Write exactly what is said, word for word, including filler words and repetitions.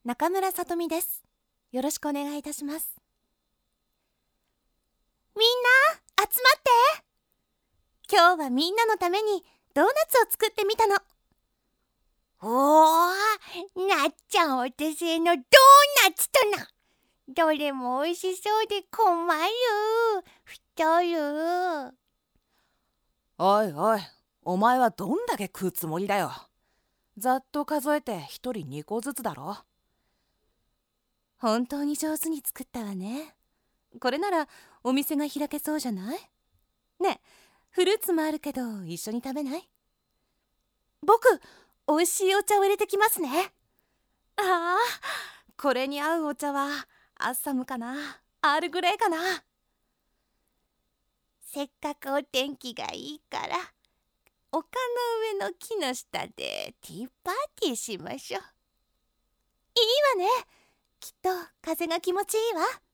中村さとみです。よろしくお願いいたします。みんな集まって。今日はみんなのためにドーナツを作ってみたの。 おー、なっちゃんお手製のドーナツとな。どれも美味しそうで困る。太る。 おいおい、お前はどんだけ食うつもりだよ。ざっと数えて一人二個ずつだろ。 本当に上手に作ったわね。これならお店が開けそうじゃない？ねえ、フルーツもあるけど一緒に食べない？僕、おいしいお茶を入れてきますね。ああ、これに合うお茶はアッサムかな、アールグレイかな。 せっかくお天気がいいから丘の上の木の下でティーパーティーしましょう。 いいわね。きっと風が気持ちいいわ。